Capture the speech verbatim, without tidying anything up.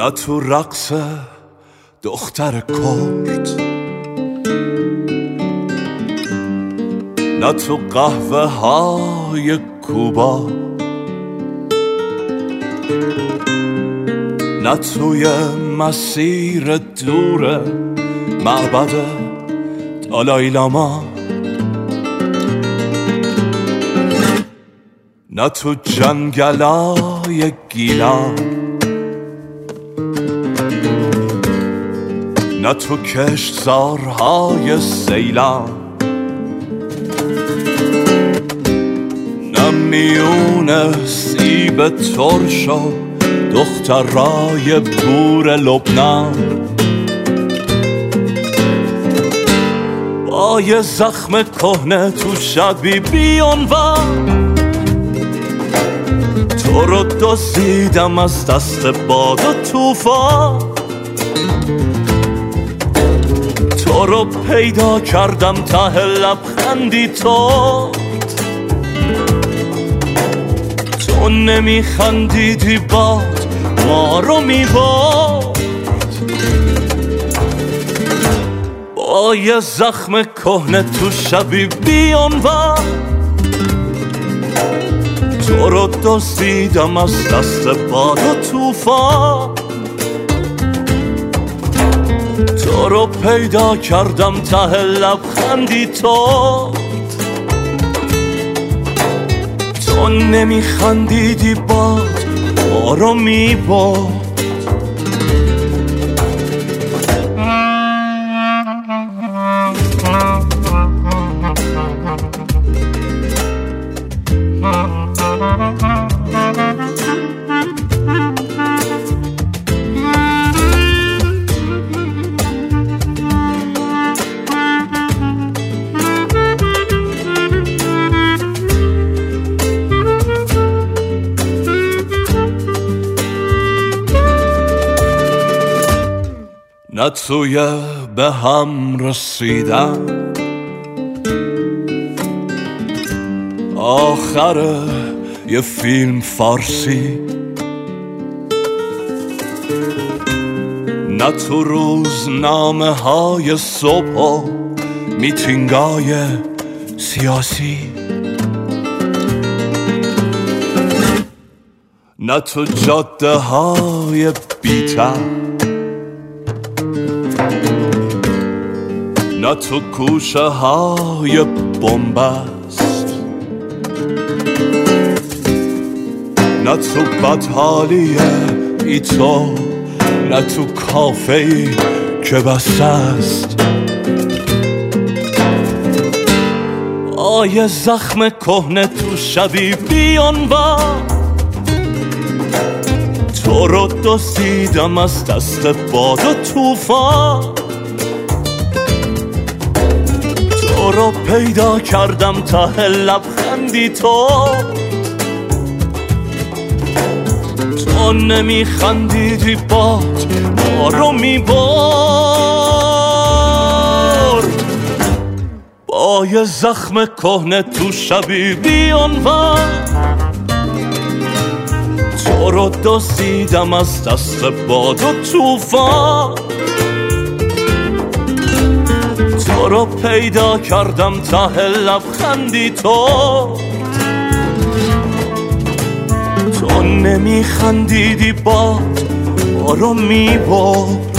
نه تو رقص دختر کرد، نه تو قهوه های کوبا، نه توی مسیر دور معبد دالای لاما، نه تو جنگلای گیلان، نه تو کشتزارهای سیلان، نه میون سیب ترش و دخترای بور لبنان، با یه زخم کهنه تو شبی بیانوان، تو رو دزدیدم از دست باد و توفان، تو رو پیدا کردم ته لبخندی تو، تو نمیخندیدی باد ما رو میبرد، با یه زخم کهنه تو شبی بیانوان، تو رو دزدیدم از دست باد و توفان، تو رو پیدا کردم ته لبخندی تو، تو نمیخندیدی باد ما رو میبرد. نه توی به هم رسیدن آخر یه فیلم فارسی، نه تو روزنامه های صبح و میتینگای سیاسی، نه تو جاده های بی‌تر، نه تو کوچه های بنبست، نه تو بدحالی ای تو، نه تو کافه‌ای که بسته است، آیه زخم کهنه تو شبی بیانوان، تو رو دزدیدم از دست باد و توفان، تو رو پیدا کردم ته لبخندی تو، تو نمیخندیدی باد ما رو میبرد، با یه زخم کهنه تو شبی بیانوان، تو رو دزدیدم از دست باد و توفان، تو رو پیدا کردم ته لبخندی تو، تو نمیخندیدی باد ما رو میبرد.